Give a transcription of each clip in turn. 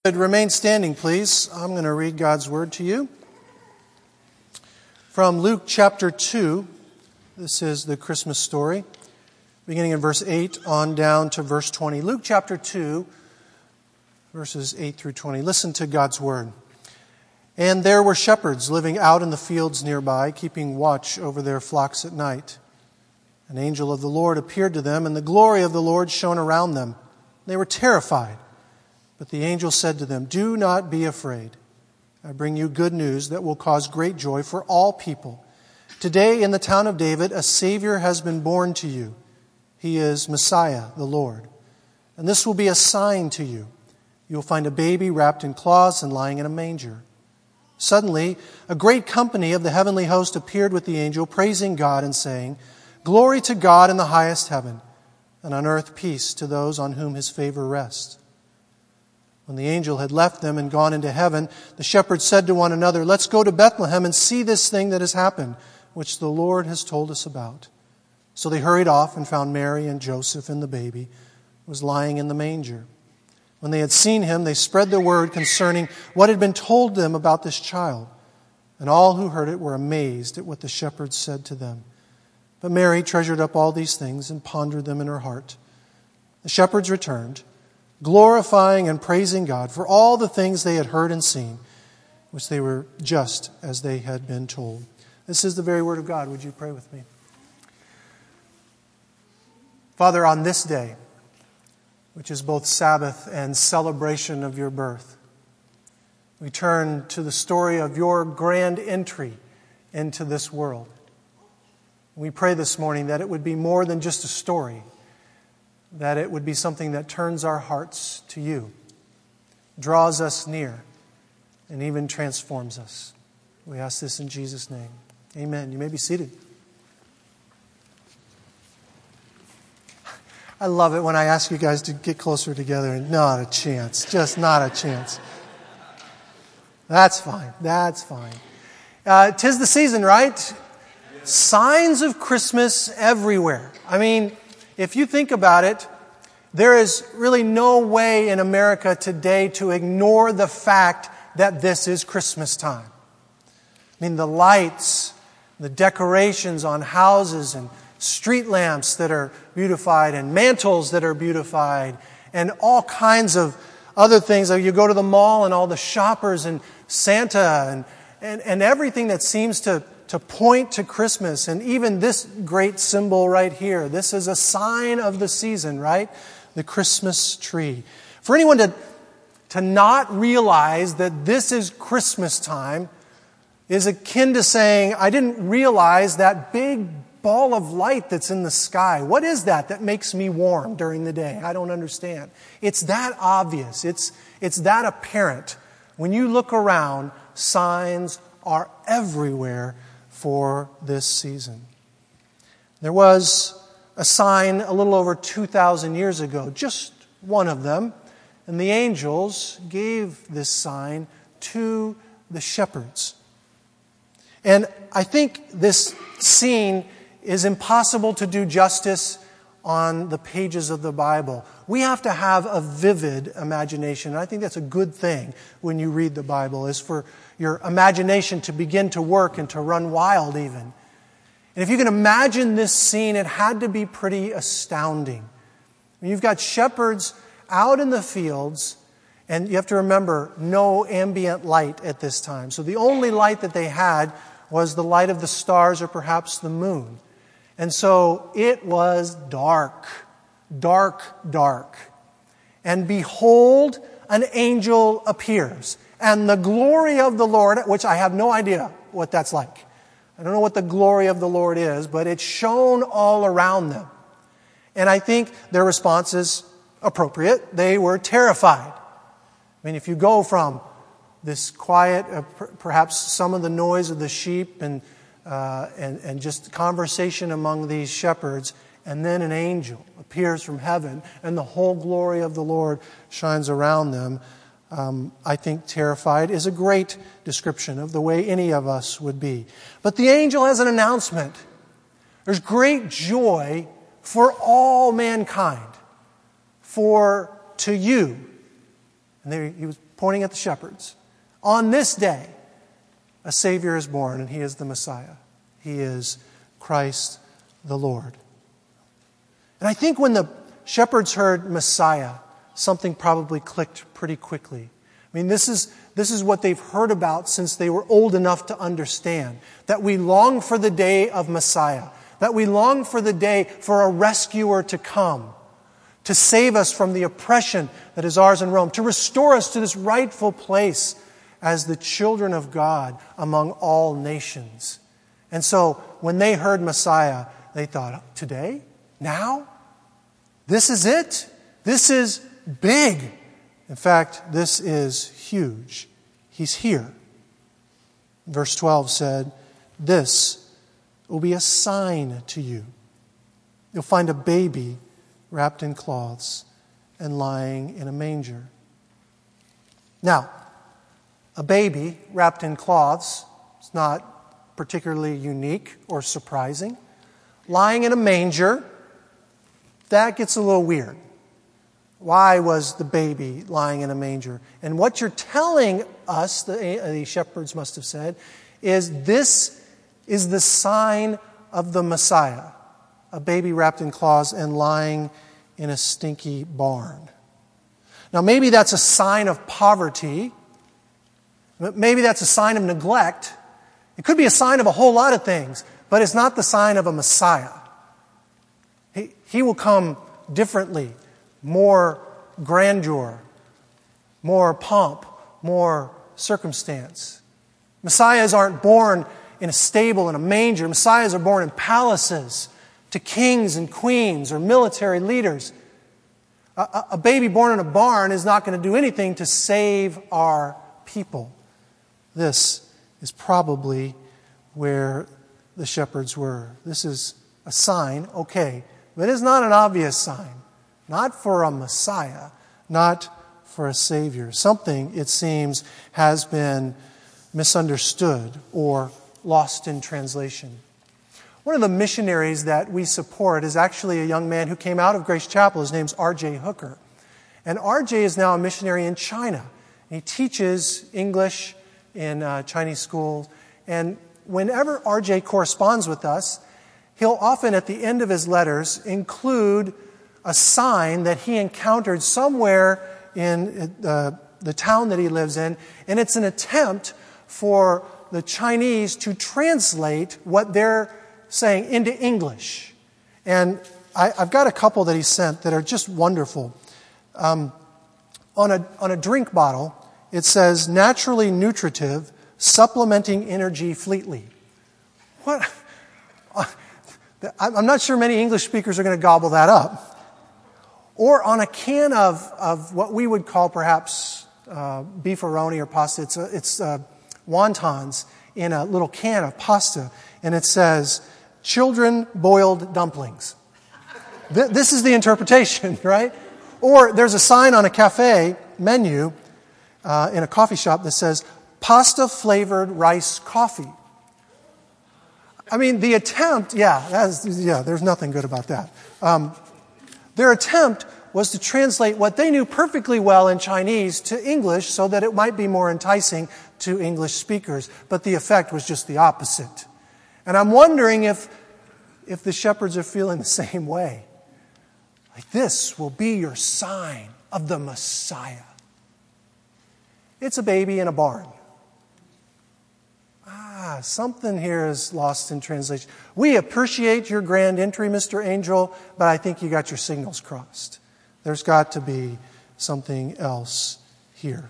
Remain standing, please. I'm going to read God's Word to you. From Luke chapter 2, this is the Christmas story, beginning in verse 8 on down to verse 20. Luke chapter 2, verses 8 through 20. Listen to God's Word. And there were shepherds living out in the fields nearby, keeping watch over their flocks at night. An angel of the Lord appeared to them, and the glory of the Lord shone around them. They were terrified. But the angel said to them, "Do not be afraid. I bring you good news that will cause great joy for all people. Today in the town of David, a Savior has been born to you. He is Messiah, the Lord. And this will be a sign to you. You will find a baby wrapped in cloths and lying in a manger." Suddenly, a great company of the heavenly host appeared with the angel, praising God and saying, "Glory to God in the highest heaven, and on earth peace to those on whom His favor rests." When the angel had left them and gone into heaven, the shepherds said to one another, "Let's go to Bethlehem and see this thing that has happened, which the Lord has told us about." So they hurried off and found Mary and Joseph and the baby was lying in the manger. When they had seen him, they spread the word concerning what had been told them about this child. And all who heard it were amazed at what the shepherds said to them. But Mary treasured up all these things and pondered them in her heart. The shepherds returned, glorifying and praising God for all the things they had heard and seen, which they were just as they had been told. This is the very word of God. Would you pray with me? Father, on this day, which is both Sabbath and celebration of your birth, we turn to the story of your grand entry into this world. We pray this morning that it would be more than just a story, that it would be something that turns our hearts to you, draws us near, and even transforms us. We ask this in Jesus' name. Amen. You may be seated. I love it when I ask you guys to get closer together and not a chance. Just not a chance. That's fine. That's fine. 'Tis the season, right? Signs of Christmas everywhere. I mean, if you think about it, there is really no way in America today to ignore the fact that this is Christmas time. I mean, the lights, the decorations on houses and street lamps that are beautified and mantles that are beautified and all kinds of other things. You go to the mall and all the shoppers and Santa and everything that seems to point to Christmas. And even this great symbol right here. This is a sign of the season, right? The Christmas tree. For anyone to not realize that this is Christmas time is akin to saying, "I didn't realize that big ball of light that's in the sky. What is that makes me warm during the day? I don't understand." It's that obvious. It's that apparent. When you look around, signs are everywhere for this season. There was a sign a little over 2,000 years ago, just one of them, and the angels gave this sign to the shepherds. And I think this scene is impossible to do justice on the pages of the Bible. We have to have a vivid imagination. And I think that's a good thing when you read the Bible, is for your imagination to begin to work and to run wild even. And if you can imagine this scene, it had to be pretty astounding. I mean, you've got shepherds out in the fields, and you have to remember, no ambient light at this time. So the only light that they had was the light of the stars or perhaps the moon. And so it was dark, dark, dark. And behold, an angel appears. And the glory of the Lord, which I have no idea what that's like. I don't know what the glory of the Lord is, but it shone all around them. And I think their response is appropriate. They were terrified. I mean, if you go from this quiet, perhaps some of the noise of the sheep and just conversation among these shepherds, and then an angel appears from heaven, and the whole glory of the Lord shines around them. I think terrified is a great description of the way any of us would be. But the angel has an announcement. There's great joy for all mankind. For to you, and there he was pointing at the shepherds. On this day, a Savior is born, and He is the Messiah. He is Christ the Lord. And I think when the shepherds heard Messiah, something probably clicked pretty quickly. I mean, this is what they've heard about since they were old enough to understand. That we long for the day of Messiah. That we long for the day for a rescuer to come. To save us from the oppression that is ours in Rome. To restore us to this rightful place as the children of God among all nations. And so, when they heard Messiah, they thought, today? Now? This is it? This is big. In fact, this is huge. He's here. Verse 12 said, this will be a sign to you. You'll find a baby wrapped in cloths and lying in a manger. Now, a baby wrapped in cloths is not particularly unique or surprising. Lying in a manger, that gets a little weird. Why was the baby lying in a manger? And what you're telling us, the shepherds must have said, is this is the sign of the Messiah. A baby wrapped in cloths and lying in a stinky barn. Now maybe that's a sign of poverty. Maybe that's a sign of neglect. It could be a sign of a whole lot of things, but it's not the sign of a Messiah. He will come differently. More grandeur, more pomp, more circumstance. Messiahs aren't born in a stable, in a manger. Messiahs are born in palaces to kings and queens or military leaders. A baby born in a barn is not going to do anything to save our people. This is probably where the shepherds were. This is a sign, okay, but it's not an obvious sign. Not for a Messiah, not for a Savior. Something, it seems, has been misunderstood or lost in translation. One of the missionaries that we support is actually a young man who came out of Grace Chapel. His name's R.J. Hooker. And R.J. is now a missionary in China. He teaches English in Chinese schools. And whenever R.J. corresponds with us, he'll often, at the end of his letters, include a sign that he encountered somewhere in the town that he lives in, and it's an attempt for the Chinese to translate what they're saying into English. And I've got a couple that he sent that are just wonderful. On a drink bottle, it says, naturally nutritive, supplementing energy fleetly. What? I'm not sure many English speakers are going to gobble that up. Or on a can of what we would call perhaps beefaroni or pasta. It's wontons in a little can of pasta. And it says, children boiled dumplings. This is the interpretation, right? Or there's a sign on a cafe menu in a coffee shop that says, pasta-flavored rice coffee. I mean, the attempt, there's nothing good about that. Their attempt was to translate what they knew perfectly well in Chinese to English so that it might be more enticing to English speakers. But the effect was just the opposite. And I'm wondering if the shepherds are feeling the same way. Like, this will be your sign of the Messiah. It's a baby in a barn. Something here is lost in translation. We appreciate your grand entry, Mr. Angel, but I think you got your signals crossed. There's got to be something else here.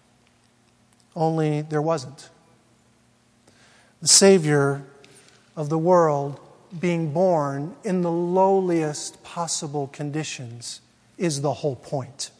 Only there wasn't. The Savior of the world being born in the lowliest possible conditions is the whole point.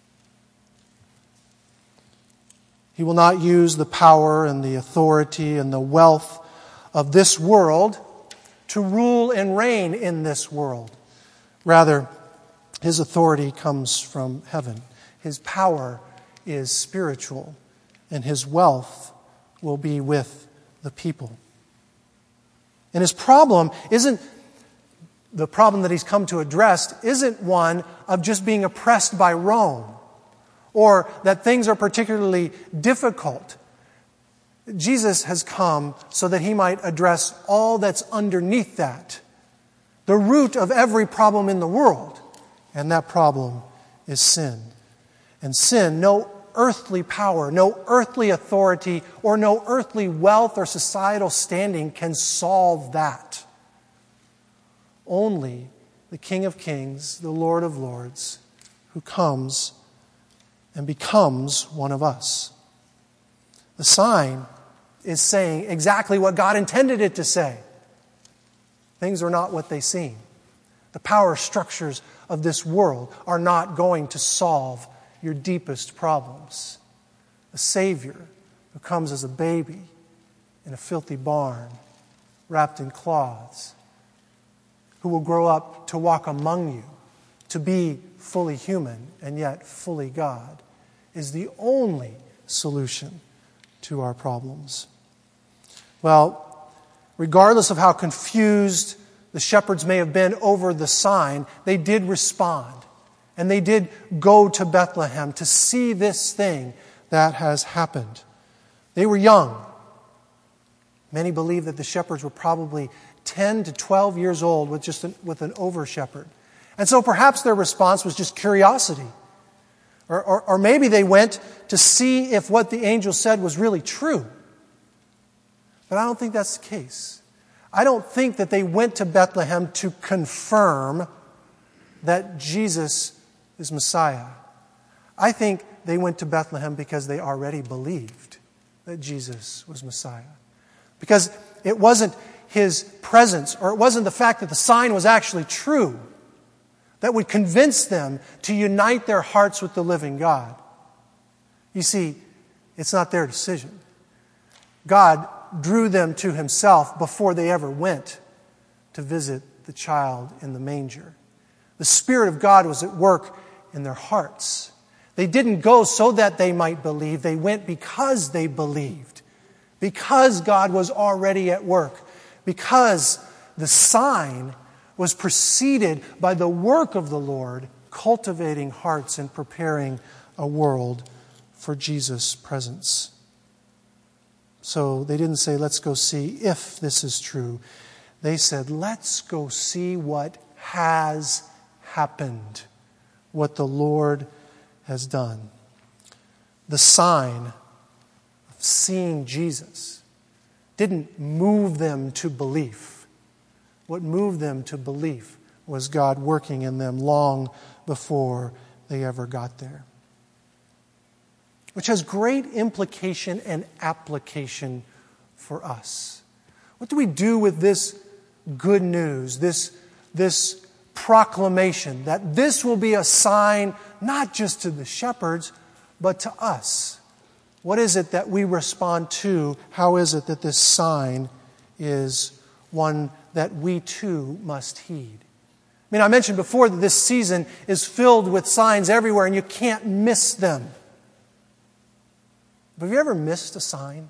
He will not use the power and the authority and the wealth of this world to rule and reign in this world. Rather, His authority comes from heaven. His power is spiritual, and His wealth will be with the people. And His problem isn't, the problem that He's come to address isn't one of just being oppressed by Rome or that things are particularly difficult. Jesus has come so that he might address all that's underneath that, the root of every problem in the world, and that problem is sin. And sin, no earthly power, no earthly authority, or no earthly wealth or societal standing can solve that. Only the King of Kings, the Lord of Lords, who comes and becomes one of us. The sign is saying exactly what God intended it to say. Things are not what they seem. The power structures of this world are not going to solve your deepest problems. A Savior who comes as a baby in a filthy barn, wrapped in cloths, who will grow up to walk among you, to be fully human and yet fully God, is the only solution to our problems. Well, regardless of how confused the shepherds may have been over the sign, they did respond. And they did go to Bethlehem to see this thing that has happened. They were young. Many believe that the shepherds were probably 10 to 12 years old with an over-shepherd. And so perhaps their response was just curiosity. Or maybe they went to see if what the angel said was really true. But I don't think that's the case. I don't think that they went to Bethlehem to confirm that Jesus is Messiah. I think they went to Bethlehem because they already believed that Jesus was Messiah. Because it wasn't his presence, or it wasn't the fact that the sign was actually true, that would convince them to unite their hearts with the living God. You see, it's not their decision. God drew them to himself before they ever went to visit the child in the manger. The Spirit of God was at work in their hearts. They didn't go so that they might believe. They went because they believed. Because God was already at work. Because the sign was preceded by the work of the Lord, cultivating hearts and preparing a world for Jesus' presence. So they didn't say, let's go see if this is true. They said, let's go see what has happened, what the Lord has done. The sign of seeing Jesus didn't move them to belief. What moved them to belief was God working in them long before they ever got there. Which has great implication and application for us. What do we do with this good news, this proclamation that this will be a sign not just to the shepherds, but to us? What is it that we respond to? How is it that this sign is one that we too must heed? I mean, I mentioned before that this season is filled with signs everywhere and you can't miss them. Have you ever missed a sign?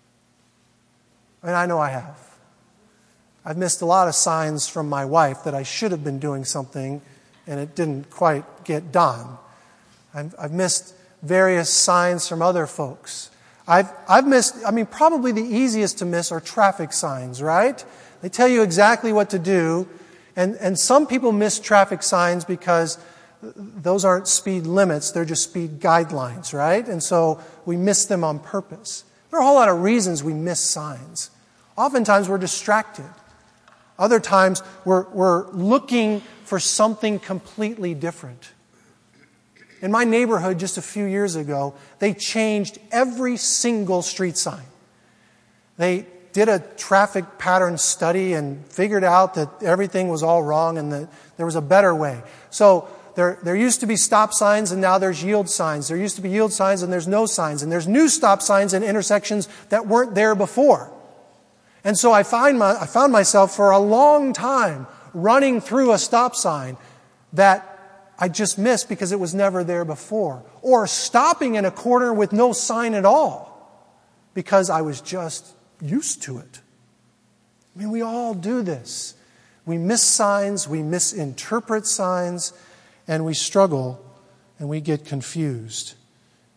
I mean, I know I have. I've missed a lot of signs from my wife that I should have been doing something and it didn't quite get done. I've missed various signs from other folks. I've missed, probably the easiest to miss are traffic signs, right? They tell you exactly what to do. And some people miss traffic signs because those aren't speed limits, they're just speed guidelines, right? And so we miss them on purpose. There are a whole lot of reasons we miss signs. Oftentimes we're distracted. Other times we're looking for something completely different. In my neighborhood just a few years ago, they changed every single street sign. They did a traffic pattern study and figured out that everything was all wrong and that there was a better way. So there used to be stop signs and now there's yield signs. There used to be yield signs and there's no signs. And there's new stop signs in intersections that weren't there before. And so I found myself for a long time running through a stop sign that I just missed because it was never there before. Or stopping in a corner with no sign at all because I was just used to it. I mean, we all do this. We miss signs, we misinterpret signs, and we struggle and we get confused.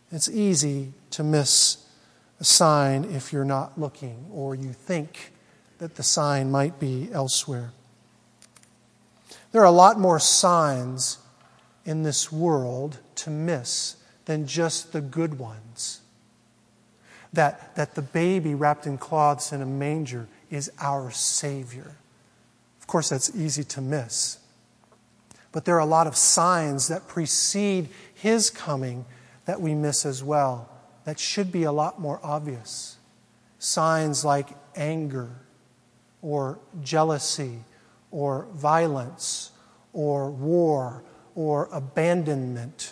It's easy to miss a sign if you're not looking, or you think that the sign might be elsewhere. There are a lot more signs in this world to miss than just the good ones. That the baby wrapped in cloths in a manger is our Savior. Of course, that's easy to miss. But there are a lot of signs that precede His coming that we miss as well, that should be a lot more obvious. Signs like anger, or jealousy, or violence, or war, or abandonment.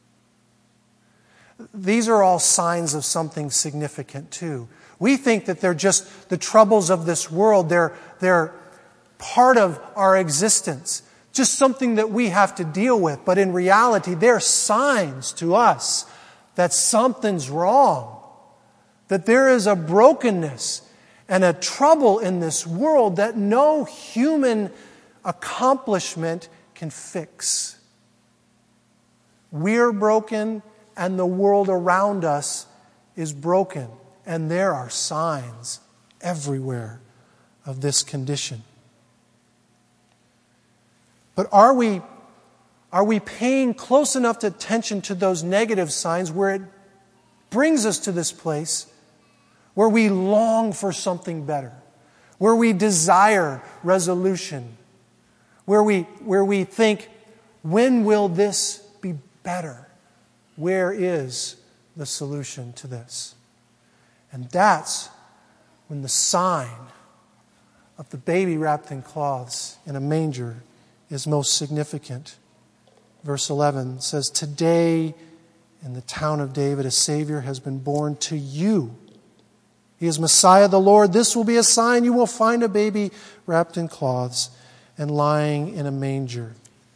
These are all signs of something significant too. We think that they're just the troubles of this world. They're part of our existence, just something that we have to deal with. But in reality, they're signs to us that something's wrong, that there is a brokenness and a trouble in this world that no human accomplishment can fix. We're broken, and the world around us is broken. And there are signs everywhere of this condition. But are we paying close enough attention to those negative signs where it brings us to this place where we long for something better, where we desire resolution, where we think, when will this be better? Where is the solution to this? And that's when the sign of the baby wrapped in cloths in a manger is most significant. Verse 11 says, "Today in the town of David a Savior has been born to you. He is Messiah the Lord. This will be a sign. You will find a baby wrapped in cloths and lying in a manger."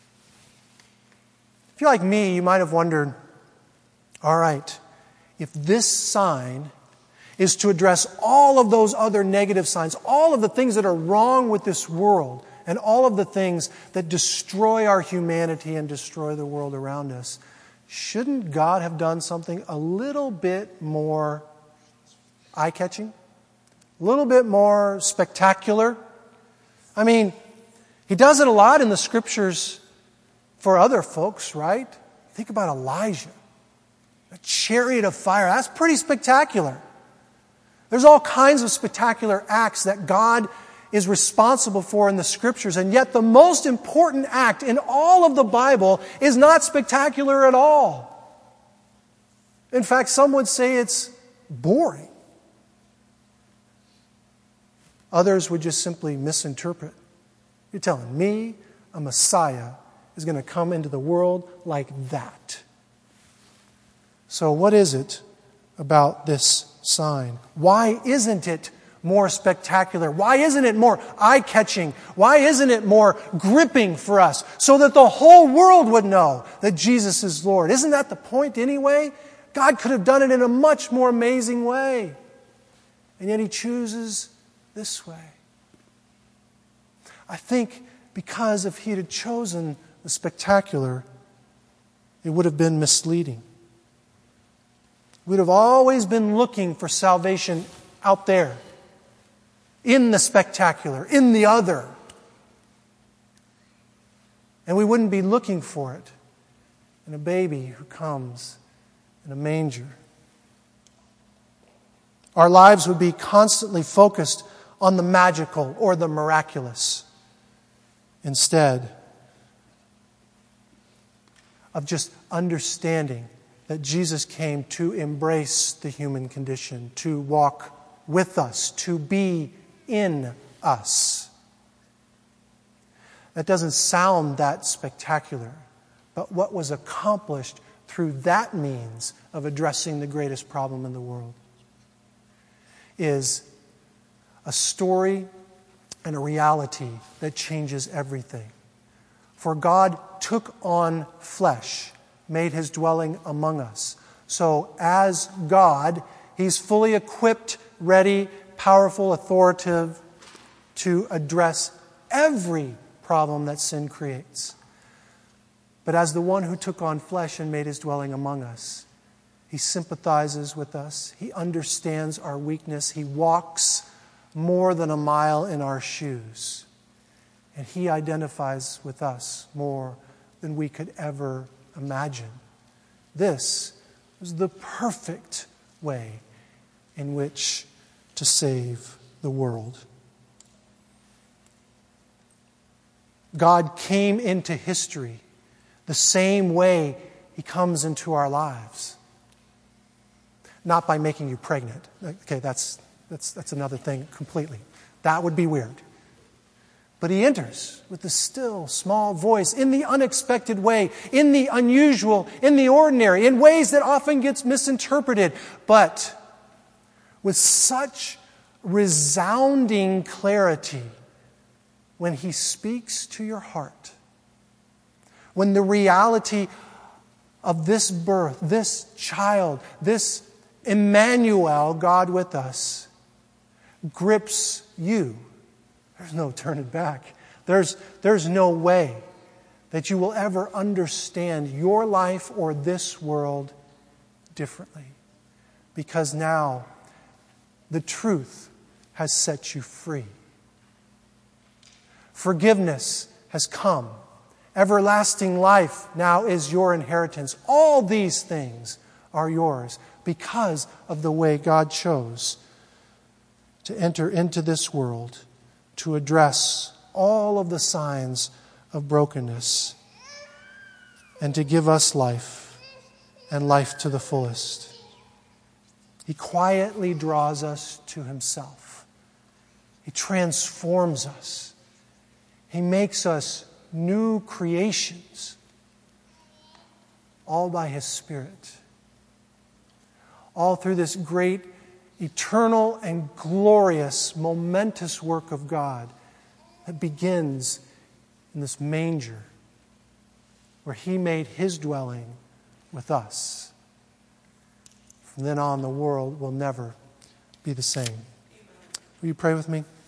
If you're like me, you might have wondered, all right, if this sign is to address all of those other negative signs, all of the things that are wrong with this world, and all of the things that destroy our humanity and destroy the world around us, shouldn't God have done something a little bit more eye-catching? A little bit more spectacular? I mean, He does it a lot in the Scriptures for other folks, right? Think about Elijah. A chariot of fire. That's pretty spectacular. There's all kinds of spectacular acts that God is responsible for in the Scriptures, and yet the most important act in all of the Bible is not spectacular at all. In fact, some would say it's boring. Others would just simply misinterpret. You're telling me a Messiah is going to come into the world like that? So what is it about this sign? Why isn't it more spectacular? Why isn't it more eye-catching? Why isn't it more gripping for us so that the whole world would know that Jesus is Lord? Isn't that the point anyway? God could have done it in a much more amazing way. And yet He chooses this way. I think because if He had chosen the spectacular, it would have been misleading. We'd have always been looking for salvation out there, in the spectacular, in the other. And we wouldn't be looking for it in a baby who comes in a manger. Our lives would be constantly focused on the magical or the miraculous, instead of just understanding that Jesus came to embrace the human condition, to walk with us, to be in us. That doesn't sound that spectacular, but what was accomplished through that means of addressing the greatest problem in the world is a story and a reality that changes everything. For God took on flesh, made His dwelling among us. So as God, He's fully equipped, ready, powerful, authoritative to address every problem that sin creates. But as the one who took on flesh and made His dwelling among us, He sympathizes with us. He understands our weakness. He walks more than a mile in our shoes. And He identifies with us more than we could ever imagine. This was the perfect way in which to save the world. God came into history the same way He comes into our lives. Not by making you pregnant. Okay, that's another thing completely. That would be weird. But He enters with the still, small voice, in the unexpected way, in the unusual, in the ordinary, in ways that often gets misinterpreted, but with such resounding clarity when He speaks to your heart. When the reality of this birth, this child, this Emmanuel, God with us, grips you. There's no turning back. There's no way that you will ever understand your life or this world differently. Because now the truth has set you free. Forgiveness has come. Everlasting life now is your inheritance. All these things are yours because of the way God chose to enter into this world, to address all of the signs of brokenness, and to give us life, and life to the fullest. He quietly draws us to Himself. He transforms us. He makes us new creations, all by His Spirit. All through this great, eternal, and glorious, momentous work of God that begins in this manger where He made His dwelling with us. From then on, the world will never be the same. Will you pray with me?